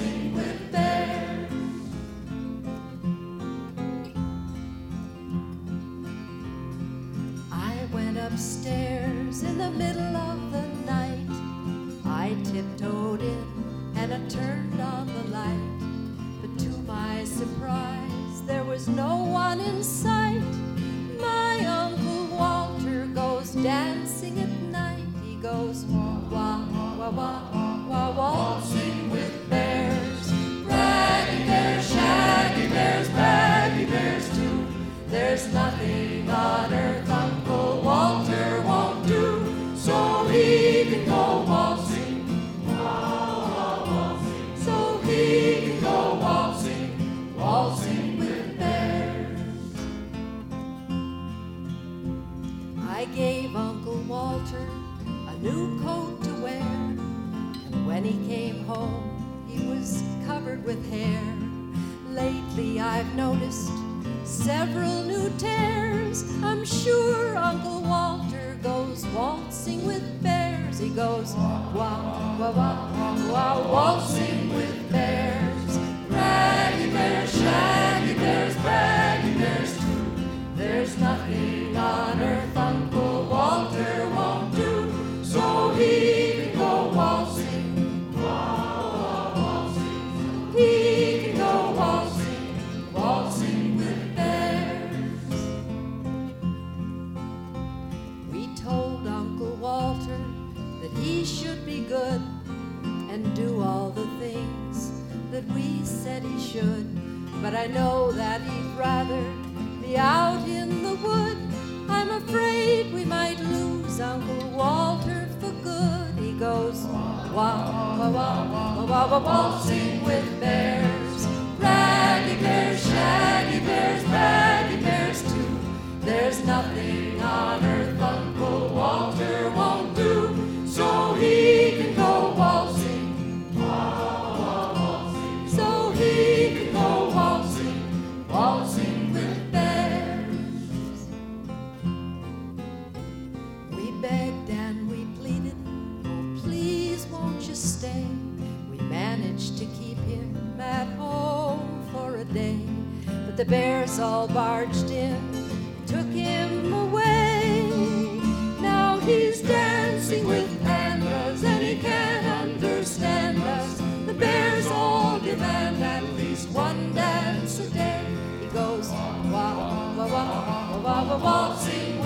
waltzing with bears. I went upstairs in the middle of the night. I tiptoed in and I turned on the light. But to my surprise, there was no one in sight. My Uncle Walter goes dancing at night. He goes wah, wah, wah, wah, wah, waltzing with bears. Raggy bears, shaggy bears, baggy bears too. There's nothing on earth Uncle Walter won't do, so he can go waltzing, so he can go waltzing, waltzing with bears. I gave Uncle Walter a new coat to wear, and when he came home, he was covered with hair. Lately I've noticed several new tears. I'm sure Uncle Walter goes waltzing with bears. He goes wah, wah, wah, wah, waltzing with bears. Raggy bears, shaggy bears, baggy bears too. There's nothing on earth Uncle Walter won't do, so he can go waltzing, waltzing. He can go waltzing, waltzing with bears. We told Uncle Walter that he should be good and do all the things that we said he should. But I know that he'd rather be out in the wood. I'm afraid we might lose Uncle Walter for good. He goes wah, wah, wah, wah, wah, wah, waltzing with bears. Raggy bears, shaggy bears, baggy bears too. There's nothing on earth Uncle Walter won't do, so he can go waltzing, waltzing. So he can go waltzing, waltzing with bears. We begged and we pleaded, oh please won't you stay. We managed to keep him at home for a day, but the bears all barged in, took him away. Now he's dancing with pandas and he can't understand us. The bears all demand at least one dance a day. He goes wah, wah, wah, wah, wah, wah, waltzing